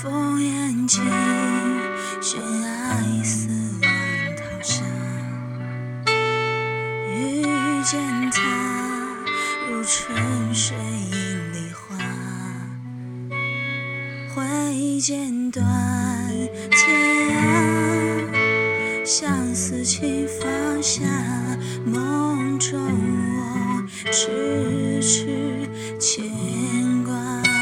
烽烟起，寻爱似浪淘沙。遇见他，如春水映梨花。挥剑断天涯，相思情放下。梦中我痴痴牵挂。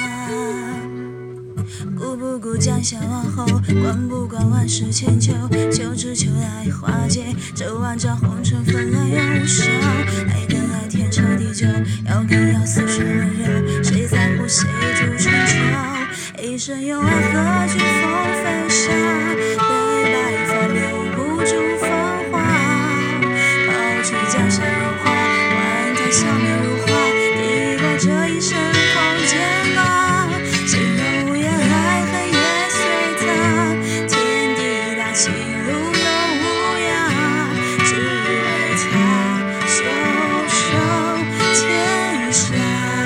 顾不顾江夏往后，管不管万世千秋。秋至秋来花结，这万丈红尘纷乱又少。爱跟爱天长地久，要跟要似水温柔。谁在乎谁主春秋？一生有爱何惧风飞沙？对白发留不住芳华。抛去江山如画，换他笑面如花。抵过这一生空间啊，心若无言，爱恨也随他。天地大，情路又无涯，只为他袖手天下。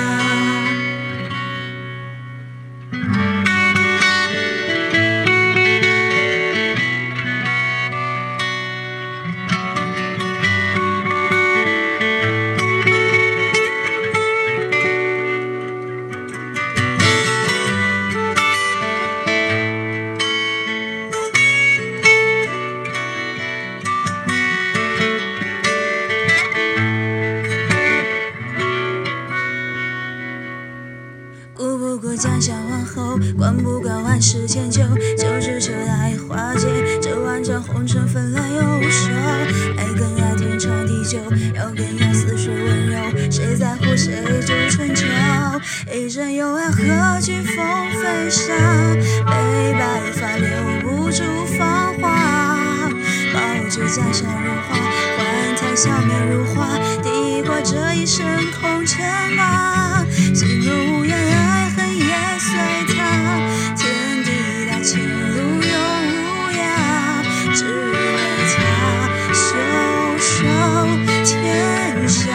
顾不顾江夏往后，管不管万世千秋。秋至秋来花结，这万丈红尘纷乱又少。爱跟爱天长地久，要跟要似水温柔。谁在乎谁主春秋？一生有爱何惧风飞沙？悲白发留不住芳华。抛去江山如画，换他笑面如花。抵过这一生空间啊，心若无言，爱恨也随他。天地大，情路又无涯，只为他袖手天下。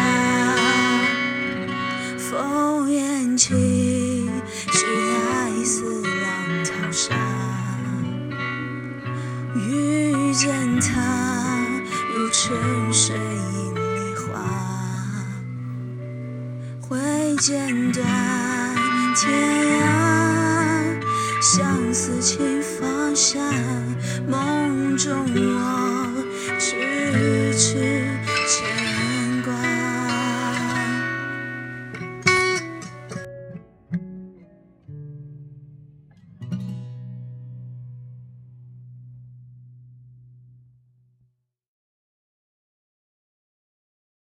烽烟起，寻爱似浪淘沙。遇见他，如春水映梨花。挥剑断天涯，相思情放下。梦中我痴痴